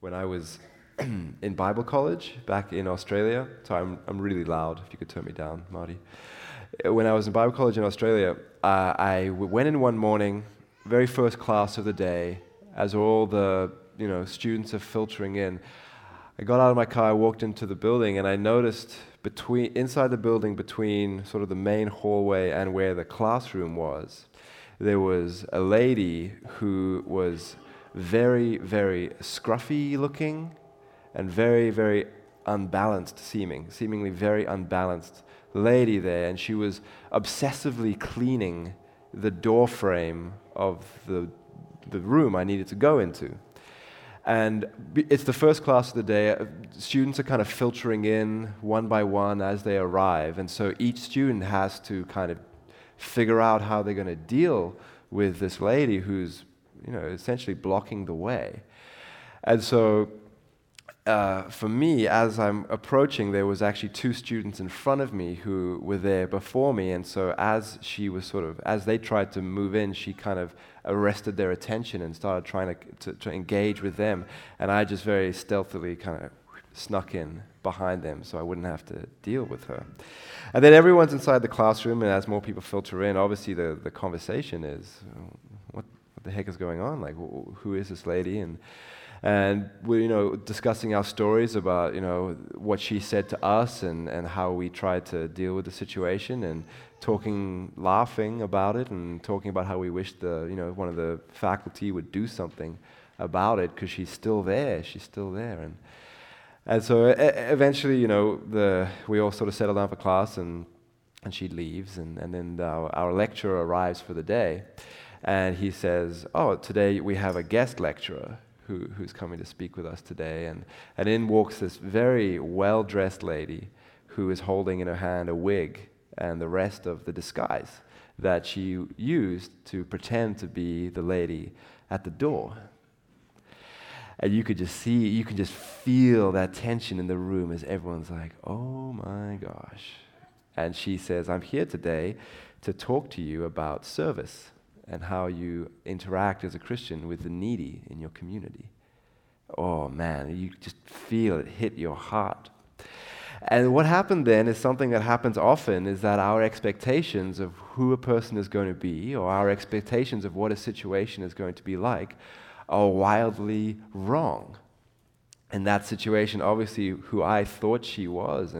when I was in Bible college back in Australia. So I'm really loud. If you could turn me down, Marty. When I was in Bible college in Australia, I went in one morning, very first class of the day, as all the students are filtering in. I got out of my car, I walked into the building, and I noticed inside the building, between sort of the main hallway and where the classroom was, there was a lady who was very, very scruffy looking and very, very unbalanced seemingly very unbalanced lady there, and she was obsessively cleaning the door frame of the room I needed to go into. And it's the first class of the day. Students are kind of filtering in one by one as they arrive, and so each student has to kind of figure out how they're going to deal with this lady who's essentially blocking the way. And so for me, as I'm approaching, there was actually two students in front of me who were there before me, and so as they tried to move in, she kind of arrested their attention and started trying to engage with them, and I just very stealthily kind of snuck in behind them so I wouldn't have to deal with her. And then everyone's inside the classroom, and as more people filter in, obviously the conversation is, what the heck is going on? Like, who is this lady? And we're discussing our stories about what she said to us and how we tried to deal with the situation, and laughing about it, and talking about how we wished one of the faculty would do something about it, because she's still there. And so eventually we all sort of settle down for class, and she leaves, and then our lecturer arrives for the day, and he says, "Oh, today we have a guest lecturer who's coming to speak with us today," and in walks this very well-dressed lady who is holding in her hand a wig and the rest of the disguise that she used to pretend to be the lady at the door. And you can just feel that tension in the room as everyone's like, "Oh my gosh." And she says, "I'm here today to talk to you about service and how you interact as a Christian with the needy in your community." Oh man, you just feel it hit your heart. And what happened then is something that happens often, is that our expectations of who a person is going to be, or our expectations of what a situation is going to be like, are wildly wrong. And that situation, obviously, who I thought she was,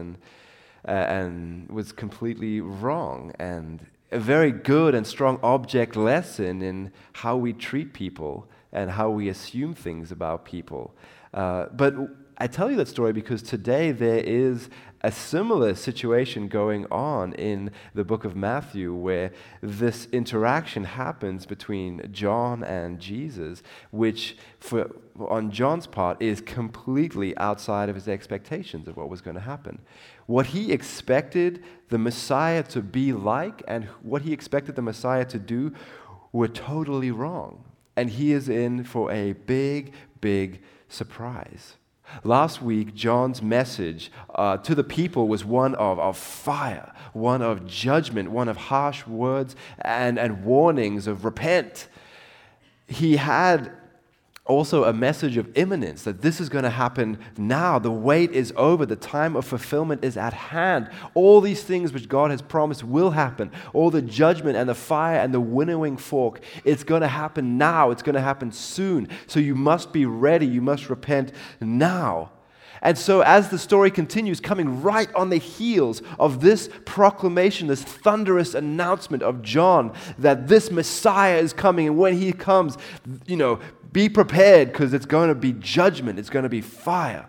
and was completely wrong, and a very good and strong object lesson in how we treat people and how we assume things about people. But I tell you that story because today there is a similar situation going on in the book of Matthew, where this interaction happens between John and Jesus, which on John's part is completely outside of his expectations of what was going to happen. What he expected the Messiah to be like and what he expected the Messiah to do were totally wrong. And he is in for a big, big surprise. Last week, John's message to the people was one of fire, one of judgment, one of harsh words and warnings of repent. He had also a message of imminence, that this is going to happen now. The wait is over. The time of fulfillment is at hand. All these things which God has promised will happen. All the judgment and the fire and the winnowing fork, it's going to happen now. It's going to happen soon. So you must be ready. You must repent now. And so as the story continues, coming right on the heels of this proclamation, this thunderous announcement of John that this Messiah is coming, and when he comes, be prepared, because it's going to be judgment, it's going to be fire.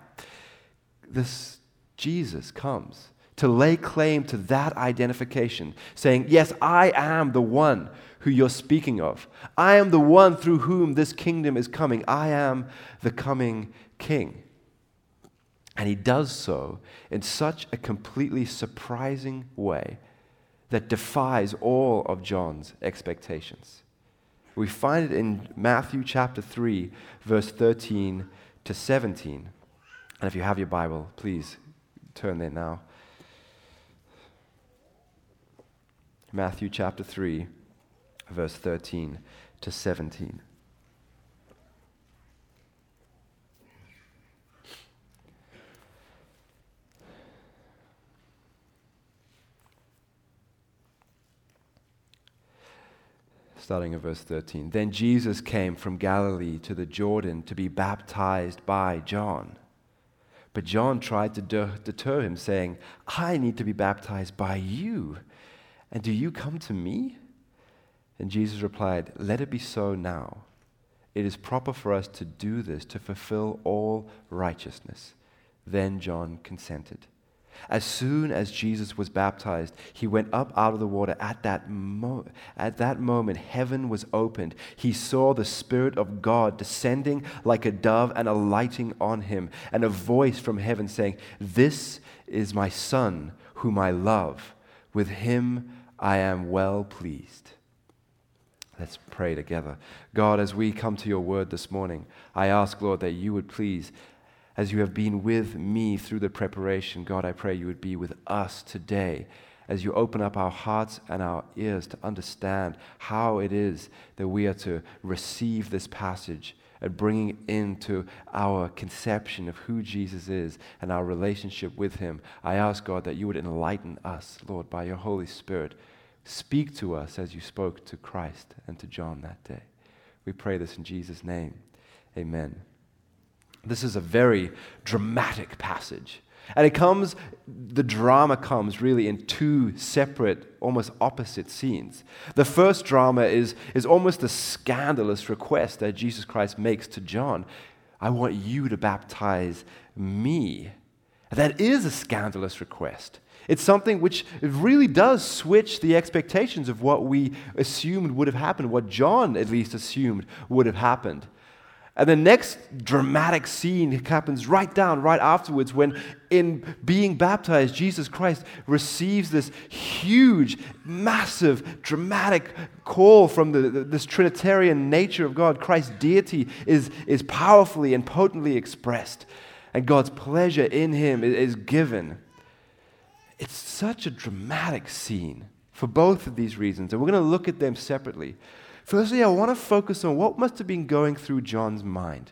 This Jesus comes to lay claim to that identification, saying, "Yes, I am the one who you're speaking of. I am the one through whom this kingdom is coming. I am the coming King." And he does so in such a completely surprising way that defies all of John's expectations. We find it in Matthew chapter 3, verse 13 to 17. And if you have your Bible, please turn there now. Matthew chapter 3, verse 13 to 17. starting in verse 13. Then Jesus came from Galilee to the Jordan to be baptized by John. But John tried to deter him, saying, I need to be baptized by you, and do you come to me? And Jesus replied, let it be so now. It is proper for us to do this to fulfill all righteousness. Then John consented. As soon as Jesus was baptized, he went up out of the water. At that moment, heaven was opened. He saw the Spirit of God descending like a dove and alighting on him, and a voice from heaven saying, this is my Son, whom I love. With him I am well pleased. Let's pray together. God, as we come to your word this morning, I ask, Lord, that you would please, as you have been with me through the preparation, God, I pray you would be with us today as you open up our hearts and our ears to understand how it is that we are to receive this passage and bring it into our conception of who Jesus is and our relationship with him. I ask, God, that you would enlighten us, Lord, by your Holy Spirit. Speak to us as you spoke to Christ and to John that day. We pray this in Jesus' name. Amen. This is a very dramatic passage. And the drama comes really in two separate, almost opposite scenes. The first drama is almost a scandalous request that Jesus Christ makes to John. I want you to baptize me. That is a scandalous request. It's something which really does switch the expectations of what we assumed would have happened, what John at least assumed would have happened. And the next dramatic scene happens right afterwards when, in being baptized, Jesus Christ receives this huge, massive, dramatic call from this Trinitarian nature of God. Christ's deity is powerfully and potently expressed, and God's pleasure in him is given. It's such a dramatic scene for both of these reasons, and we're going to look at them separately. Firstly, I want to focus on what must have been going through John's mind.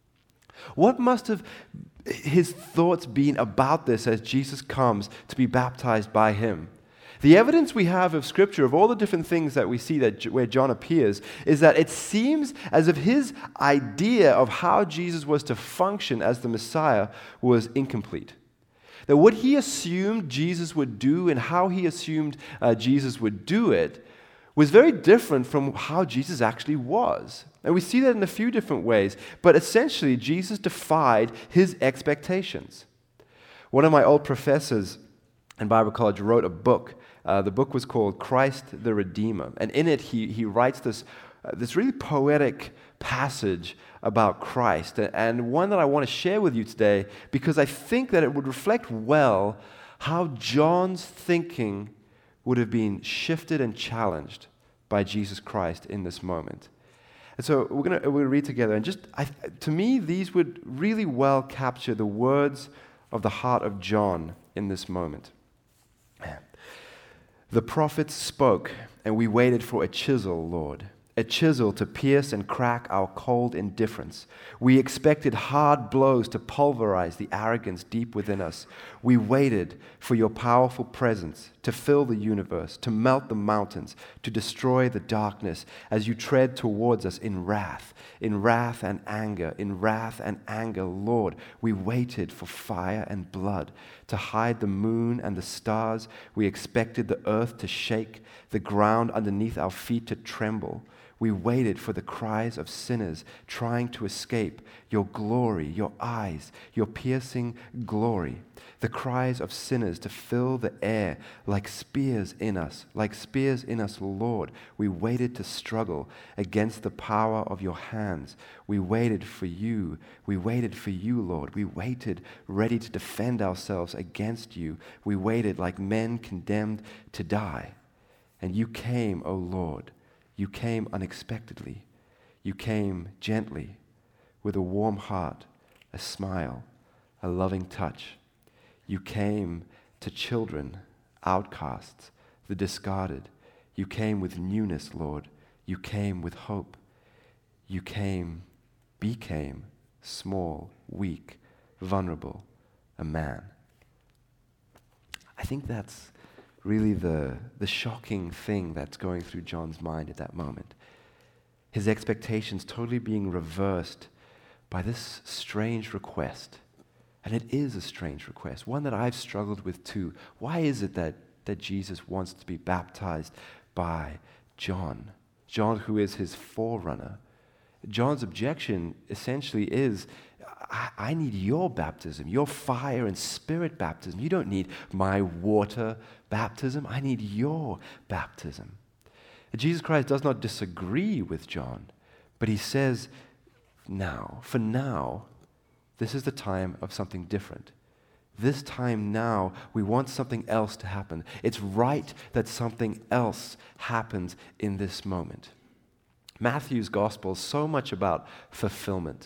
What must have his thoughts been about this as Jesus comes to be baptized by him? The evidence we have of Scripture, of all the different things that we see where John appears, is that it seems as if his idea of how Jesus was to function as the Messiah was incomplete. That what he assumed Jesus would do and how he assumed Jesus would do it was very different from how Jesus actually was. And we see that in a few different ways, but essentially Jesus defied his expectations. One of my old professors in Bible college wrote a book. The book was called Christ the Redeemer, and in it he writes this really poetic passage about Christ, and one that I want to share with you today because I think that it would reflect well how John's thinking would have been shifted and challenged by Jesus Christ in this moment. And so we're going to read together, and to me, these would really well capture the words of the heart of John in this moment. The prophets spoke, and we waited for a chisel, Lord. A chisel to pierce and crack our cold indifference. We expected hard blows to pulverize the arrogance deep within us. We waited for your powerful presence to fill the universe, to melt the mountains, to destroy the darkness as you tread towards us in wrath and anger, Lord. We waited for fire and blood to hide the moon and the stars. We expected the earth to shake, the ground underneath our feet to tremble. We waited for the cries of sinners trying to escape your glory, your eyes, your piercing glory. The cries of sinners to fill the air like spears in us, Lord. We waited to struggle against the power of your hands. We waited for you, Lord. We waited ready to defend ourselves against you. We waited like men condemned to die. And you came, O Lord. You came unexpectedly. You came gently, with a warm heart, a smile, a loving touch. You came to children, outcasts, the discarded. You came with newness, Lord. You came with hope. You became small, weak, vulnerable, a man. I think that's really the shocking thing that's going through John's mind at that moment. His expectations totally being reversed by this strange request. And it is a strange request, one that I've struggled with too. Why is it that Jesus wants to be baptized by John? John, who is his forerunner. John's objection essentially is, I need your baptism, your fire and spirit baptism. You don't need my water baptism. I need your baptism. Jesus Christ does not disagree with John, but he says, for now, this is the time of something different. This time now, we want something else to happen. It's right that something else happens in this moment. Matthew's gospel is so much about fulfillment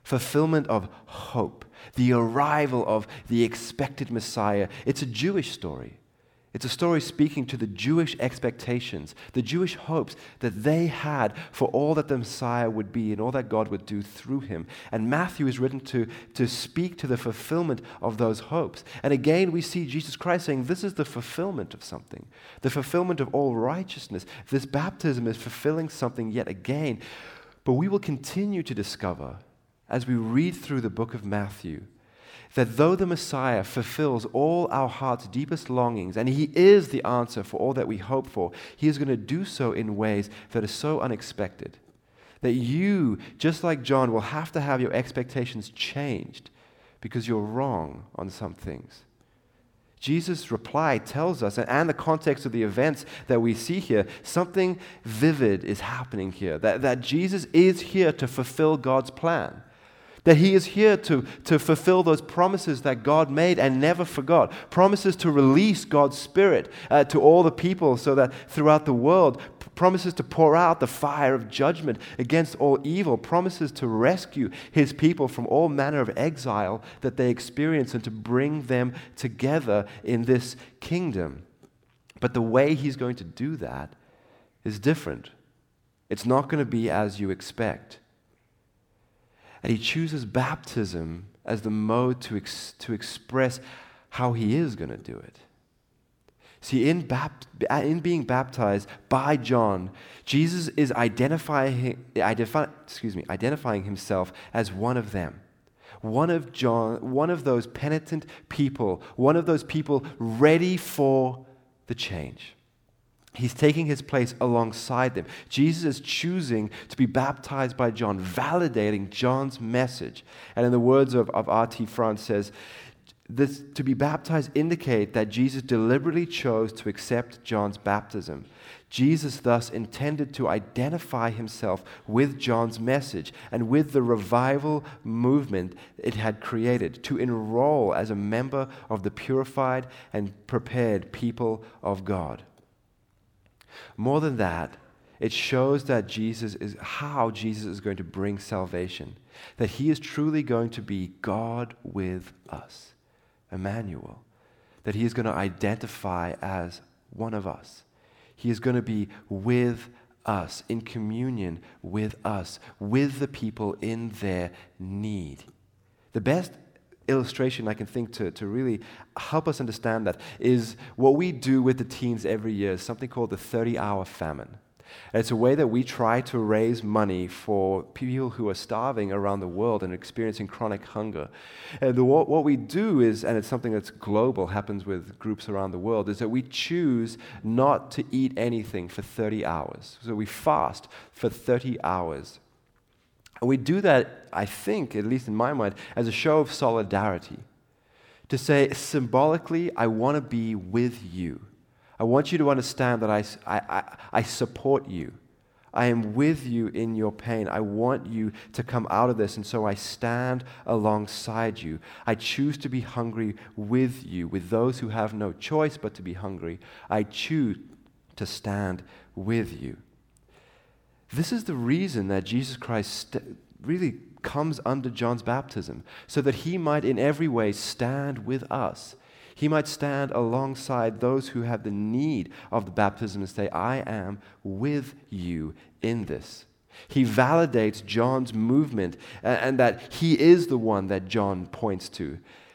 of hope, the arrival of the expected Messiah. It's a Jewish story. It's a story speaking to the Jewish expectations, the Jewish hopes that they had for all that the Messiah would be and all that God would do through him. And Matthew is written to speak to the fulfillment of those hopes. And again, we see Jesus Christ saying, this is the fulfillment of something, the fulfillment of all righteousness. This baptism is fulfilling something yet again. But we will continue to discover, as we read through the book of Matthew, that though the Messiah fulfills all our heart's deepest longings, and he is the answer for all that we hope for, he is going to do so in ways that are so unexpected that you, just like John, will have to have your expectations changed because you're wrong on some things. Jesus' reply tells us, and the context of the events that we see here, something vivid is happening here, that Jesus is here to fulfill God's plan. That he is here to fulfill those promises that God made and never forgot. Promises to release God's Spirit to all the people so that throughout the world, promises to pour out the fire of judgment against all evil. Promises to rescue his people from all manner of exile that they experience and to bring them together in this kingdom. But the way he's going to do that is different. It's not going to be as you expect. And he chooses baptism as the mode to express how he is going to do it. See, in being baptized by John, Jesus is identifying himself as one of them. One of those penitent people, one of those people ready for the change. He's taking his place alongside them. Jesus is choosing to be baptized by John, validating John's message. And in the words of R.T. France says, this, to be baptized indicate that Jesus deliberately chose to accept John's baptism. Jesus thus intended to identify himself with John's message and with the revival movement it had created, to enroll as a member of the purified and prepared people of God. More than that, it shows that how Jesus is going to bring salvation, that he is truly going to be God with us, Emmanuel, that he is going to identify as one of us. He is going to be with us, in communion with us, with the people in their need. The best illustration I can think to really help us understand that is what we do with the teens every year, is something called the 30-hour famine. And it's a way that we try to raise money for people who are starving around the world and experiencing chronic hunger. And what we do is, and it's something that's global, happens with groups around the world, is that we choose not to eat anything for 30 hours. So we fast for 30 hours. And we do that, I think, at least in my mind, as a show of solidarity. To say, symbolically, I want to be with you. I want you to understand that I support you. I am with you in your pain. I want you to come out of this, and so I stand alongside you. I choose to be hungry with you, with those who have no choice but to be hungry. I choose to stand with you. This is the reason that Jesus Christ really comes under John's baptism, so that he might in every way stand with us. He might stand alongside those who have the need of the baptism and say, I am with you in this. He validates John's movement and that he is the one that John points to.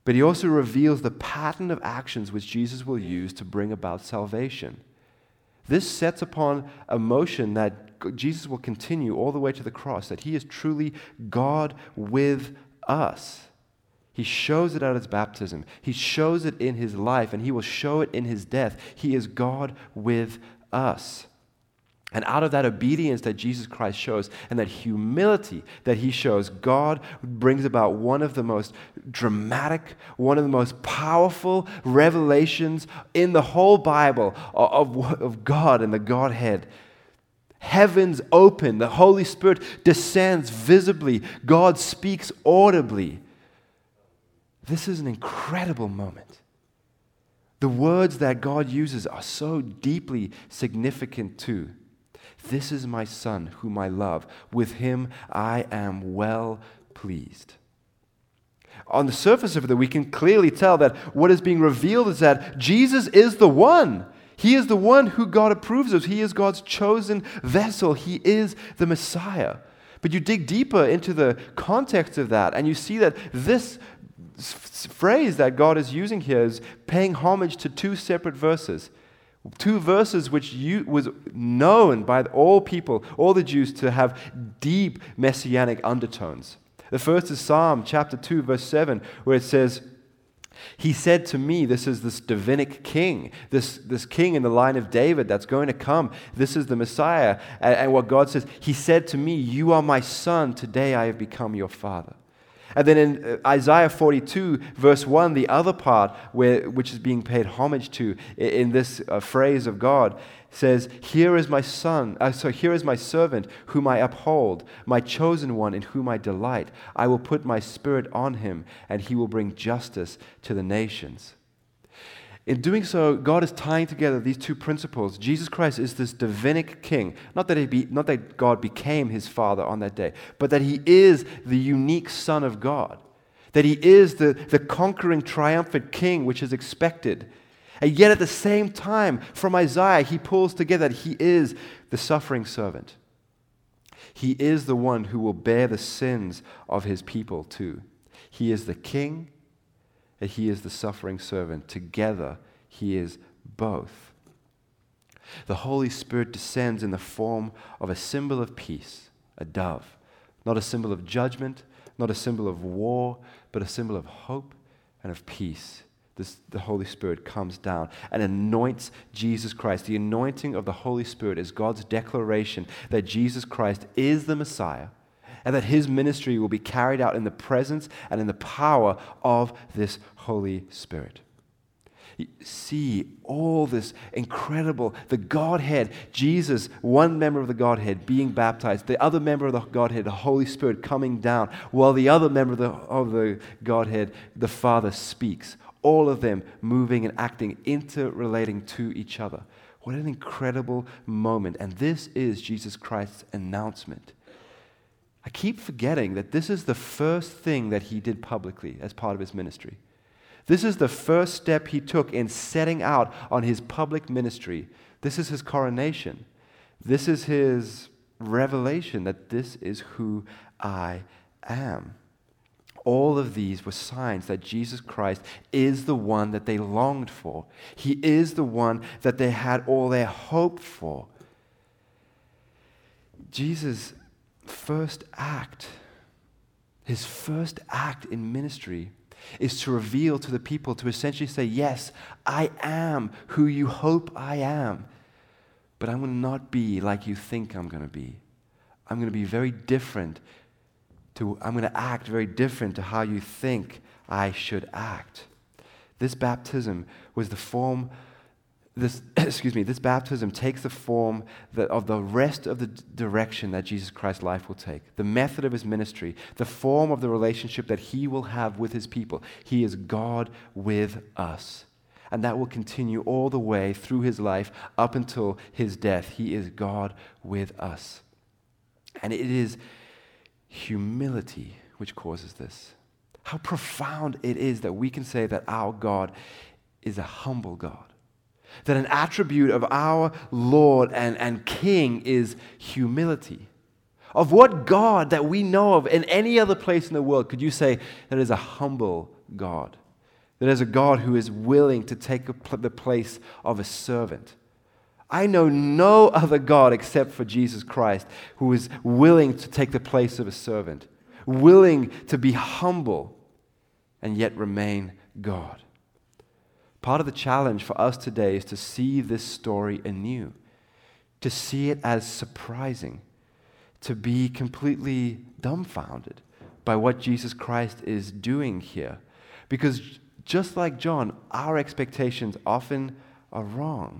But he also reveals the pattern of actions which Jesus will use to bring about salvation. This sets upon a motion that Jesus will continue all the way to the cross, that he is truly God with us. He shows it at his baptism. He shows it in his life, and he will show it in his death. He is God with us. And out of that obedience that Jesus Christ shows and that humility that he shows, God brings about one of the most dramatic, one of the most powerful revelations in the whole Bible of God and the Godhead. Heavens open, the Holy Spirit descends visibly, God speaks audibly. This is an incredible moment. The words that God uses are so deeply significant too. This is my Son, whom I love. With him I am well pleased. On the surface of it, we can clearly tell that what is being revealed is that Jesus is the one. He is the one who God approves of. He is God's chosen vessel. He is the Messiah. But you dig deeper into the context of that, and you see that this phrase that God is using here is paying homage to two separate verses. Two verses which was known by all people, all the Jews, to have deep messianic undertones. The first is Psalm chapter 2, verse 7, where it says, he said to me, this is this Davidic king, this king in the line of David that's going to come. This is the Messiah. And what God says, he said to me, you are my son, today I have become your father. And then in Isaiah 42, verse 1, the other part which is being paid homage to in this phrase of God says, here is my son, here is my servant whom I uphold, my chosen one in whom I delight. I will put my spirit on him, and he will bring justice to the nations. In doing so, God is tying together these two principles. Jesus Christ is this Davidic king. Not that God became his father on that day, but that he is the unique Son of God. That he is the conquering, triumphant king which is expected. And yet at the same time, from Isaiah, he pulls together that he is the suffering servant. He is the one who will bear the sins of his people too. He is the king, and he is the suffering servant. Together, he is both. The Holy Spirit descends in the form of a symbol of peace, a dove. Not a symbol of judgment, not a symbol of war, but a symbol of hope and of peace. The Holy Spirit comes down and anoints Jesus Christ. The anointing of the Holy Spirit is God's declaration that Jesus Christ is the Messiah, and that his ministry will be carried out in the presence and in the power of this Holy Spirit. You see all this incredible, the Godhead, Jesus, one member of the Godhead being baptized, the other member of the Godhead, the Holy Spirit coming down, while the other member of the Godhead, the Father, speaks. All of them moving and acting, interrelating to each other. What an incredible moment. And this is Jesus Christ's announcement. I keep forgetting that this is the first thing that he did publicly as part of his ministry. This is the first step he took in setting out on his public ministry. This is his coronation. This is his revelation that this is who I am. All of these were signs that Jesus Christ is the one that they longed for. He is the one that they had all their hope for. Jesus' first act, his first act in ministry, is to reveal to the people, to essentially say, yes, I am who you hope I am, but I'm going to not be like you think I'm going to be. I'm going to be very different. I'm going to act very different to how you think I should act. This baptism was the form. This baptism takes the form of the rest of the direction that Jesus Christ's life will take, the method of his ministry, the form of the relationship that he will have with his people. He is God with us. And that will continue all the way through his life up until his death. He is God with us. And it is humility which causes this. How profound it is that we can say that our God is a humble God. That an attribute of our Lord and King is humility. Of what God that we know of in any other place in the world could you say that is a humble God? That there's a God who is willing to take the place of a servant. I know no other God except for Jesus Christ who is willing to take the place of a servant, willing to be humble and yet remain God. Part of the challenge for us today is to see this story anew, to see it as surprising, to be completely dumbfounded by what Jesus Christ is doing here. Because just like John, our expectations often are wrong.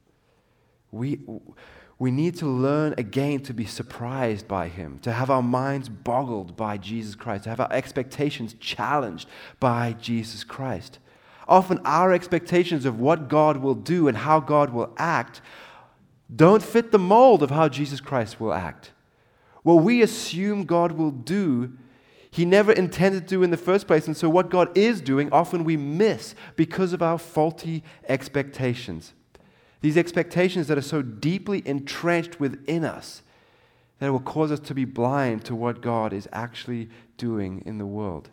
We need to learn again to be surprised by him, to have our minds boggled by Jesus Christ, to have our expectations challenged by Jesus Christ. Often our expectations of what God will do and how God will act don't fit the mold of how Jesus Christ will act. What we assume God will do, he never intended to do in the first place. And so what God is doing, often we miss because of our faulty expectations. These expectations that are so deeply entrenched within us that it will cause us to be blind to what God is actually doing in the world.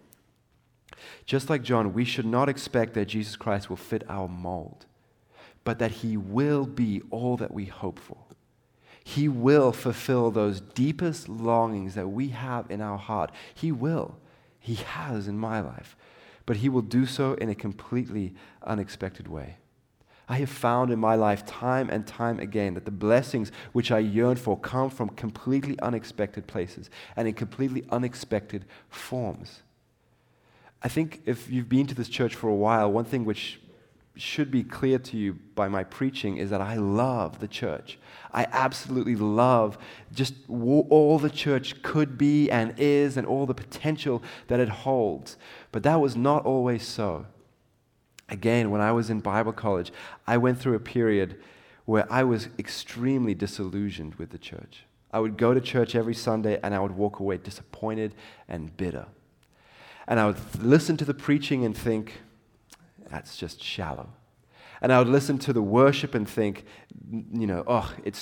Just like John, we should not expect that Jesus Christ will fit our mold, but that he will be all that we hope for. He will fulfill those deepest longings that we have in our heart. He will. He has in my life. But he will do so in a completely unexpected way. I have found in my life time and time again that the blessings which I yearn for come from completely unexpected places and in completely unexpected forms. I think if you've been to this church for a while, one thing which should be clear to you by my preaching is that I love the church. I absolutely love just all the church could be and is and all the potential that it holds. But that was not always so. Again, when I was in Bible college, I went through a period where I was extremely disillusioned with the church. I would go to church every Sunday and I would walk away disappointed and bitter. And I would listen to the preaching and think, that's just shallow. And I would listen to the worship and think, this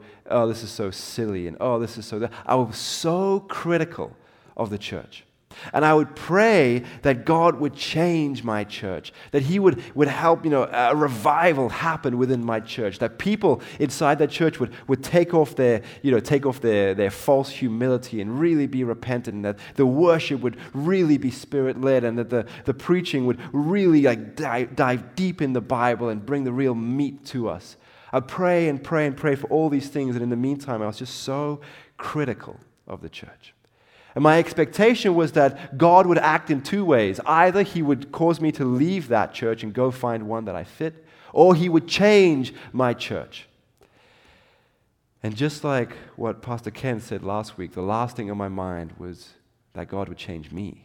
is so silly, and this is so... I was so critical of the church. And I would pray that God would change my church, that he would help, a revival happen within my church, that people inside that church would take off their false humility and really be repentant, and that the worship would really be Spirit-led, and that the preaching would really dive deep in the Bible and bring the real meat to us. I'd pray and pray and pray for all these things, and in the meantime, I was just so critical of the church. And my expectation was that God would act in two ways. Either he would cause me to leave that church and go find one that I fit, or he would change my church. And just like what Pastor Ken said last week, the last thing on my mind was that God would change me.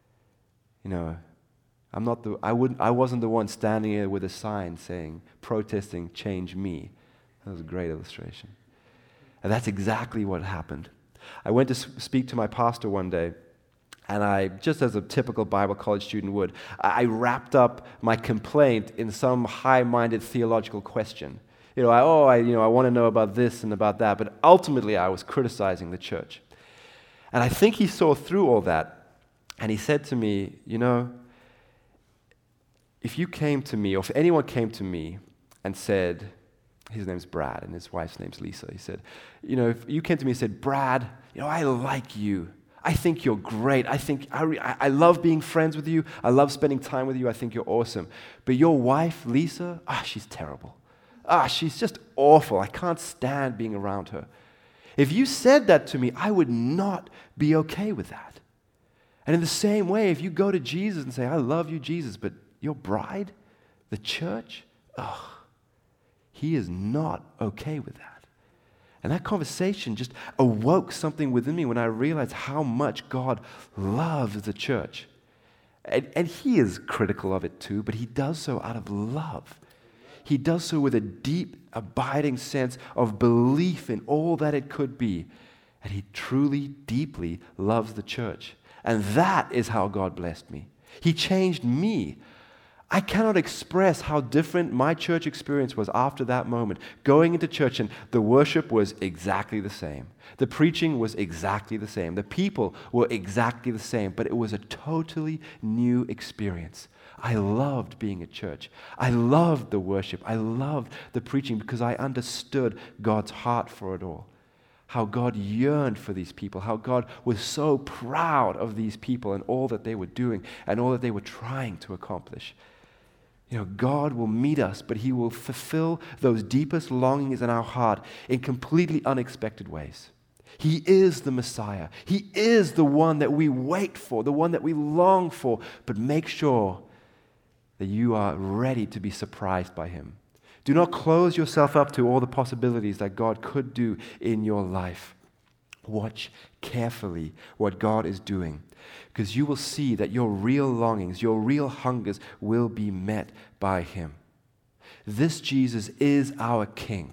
I wasn't the one standing here with a sign protesting, change me. That was a great illustration. And that's exactly what happened. I went to speak to my pastor one day, and I, just as a typical Bible college student would, I wrapped up my complaint in some high-minded theological question. I want to know about this and about that, but ultimately I was criticizing the church. And I think he saw through all that, and he said to me, if you came to me, or if anyone came to me and said, his name's Brad, and his wife's name's Lisa. He said, if you came to me and said, Brad, I like you. I think you're great. I love being friends with you. I love spending time with you. I think you're awesome. But your wife, Lisa, she's terrible. She's just awful. I can't stand being around her. If you said that to me, I would not be okay with that. And in the same way, if you go to Jesus and say, I love you, Jesus, but your bride, the church, he is not okay with that. And that conversation just awoke something within me when I realized how much God loves the church. And he is critical of it too, but he does so out of love. He does so with a deep, abiding sense of belief in all that it could be. And he truly, deeply loves the church. And that is how God blessed me. He changed me. I cannot express how different my church experience was after that moment. Going into church, and the worship was exactly the same. The preaching was exactly the same. The people were exactly the same, but it was a totally new experience. I loved being at church. I loved the worship. I loved the preaching because I understood God's heart for it all. How God yearned for these people, how God was so proud of these people and all that they were doing and all that they were trying to accomplish. You know, God will meet us, but He will fulfill those deepest longings in our heart in completely unexpected ways. He is the Messiah. He is the one that we wait for, the one that we long for, but make sure that you are ready to be surprised by Him. Do not close yourself up to all the possibilities that God could do in your life. Watch carefully what God is doing, because you will see that your real longings, your real hungers will be met by Him. This Jesus is our King.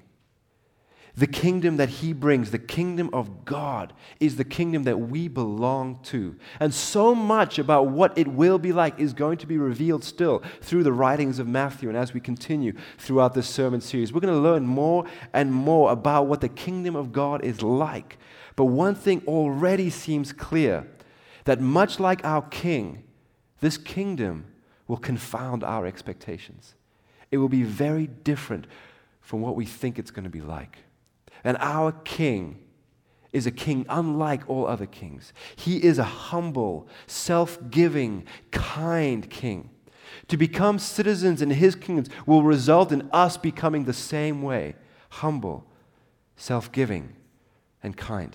The kingdom that He brings, the kingdom of God, is the kingdom that we belong to. And so much about what it will be like is going to be revealed still through the writings of Matthew. And as we continue throughout this sermon series, we're going to learn more and more about what the kingdom of God is like. But one thing already seems clear, that much like our King, this kingdom will confound our expectations. It will be very different from what we think it's going to be like. And our King is a king unlike all other kings. He is a humble, self-giving, kind king. To become citizens in His kingdom will result in us becoming the same way, humble, self-giving, and kind.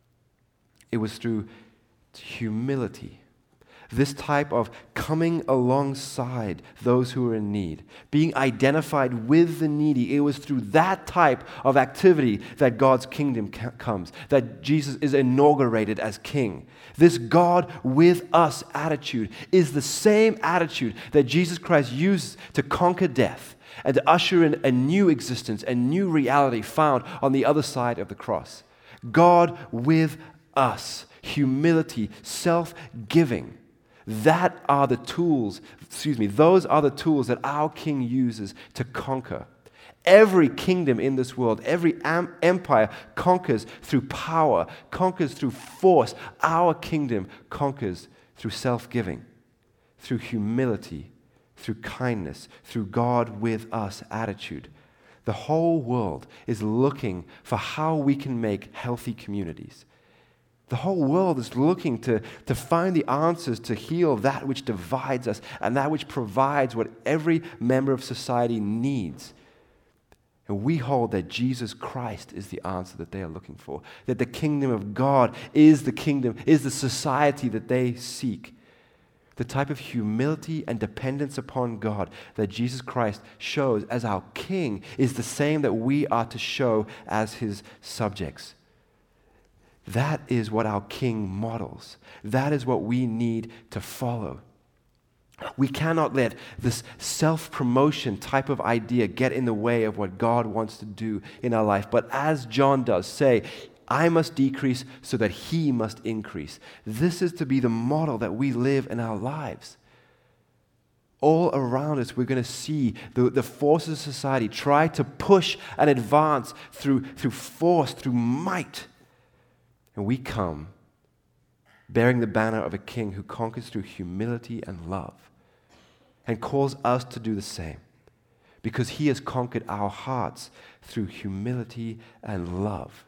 It was through humility, this type of coming alongside those who are in need, being identified with the needy. It was through that type of activity that God's kingdom comes, that Jesus is inaugurated as king. This God with us attitude is the same attitude that Jesus Christ used to conquer death and to usher in a new existence, a new reality found on the other side of the cross. God with us, humility, self-giving. Those are the tools that our King uses to conquer. Every kingdom in this world, every empire conquers through power, conquers through force. Our kingdom conquers through self-giving, through humility, through kindness, through God with us attitude. The whole world is looking for how we can make healthy communities. The whole world is looking to find the answers to heal that which divides us and that which provides what every member of society needs. And we hold that Jesus Christ is the answer that they are looking for, that the kingdom of God is the kingdom, is the society that they seek. The type of humility and dependence upon God that Jesus Christ shows as our King is the same that we are to show as His subjects. That is what our King models. That is what we need to follow. We cannot let this self-promotion type of idea get in the way of what God wants to do in our life. But as John does, say, I must decrease so that He must increase. This is to be the model that we live in our lives. All around us, we're going to see the forces of society try to push and advance through force, through might. And we come bearing the banner of a king who conquers through humility and love and calls us to do the same because He has conquered our hearts through humility and love.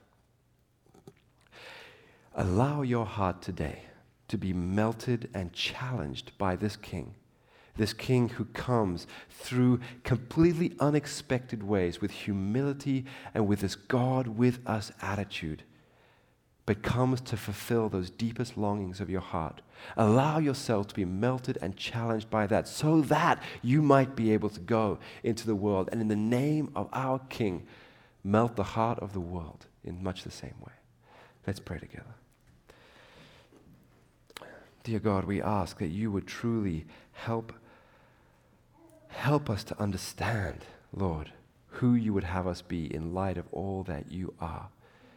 Allow your heart today to be melted and challenged by this king who comes through completely unexpected ways with humility and with this God with us attitude, but comes to fulfill those deepest longings of your heart. Allow yourself to be melted and challenged by that so that you might be able to go into the world and in the name of our King, melt the heart of the world in much the same way. Let's pray together. Dear God, we ask that you would truly help us to understand, Lord, who you would have us be in light of all that you are.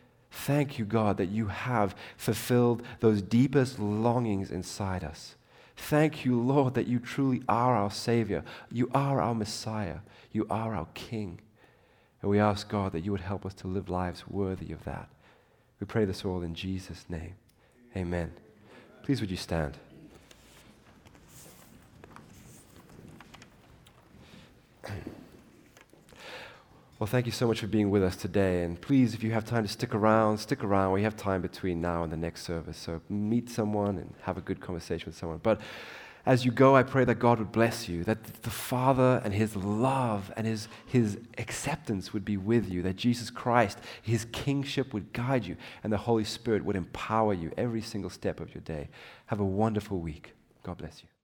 Thank you, God, that you have fulfilled those deepest longings inside us. Thank you, Lord, that you truly are our Savior. You are our Messiah. You are our King. And we ask, God, that you would help us to live lives worthy of that. We pray this all in Jesus' name. Amen. Please would you stand? Well, thank you so much for being with us today. And please, if you have time to stick around. We have time between now and the next service. So meet someone and have a good conversation with someone. But as you go, I pray that God would bless you, that the Father and his love and his acceptance would be with you, that Jesus Christ, his kingship would guide you, and the Holy Spirit would empower you every single step of your day. Have a wonderful week. God bless you.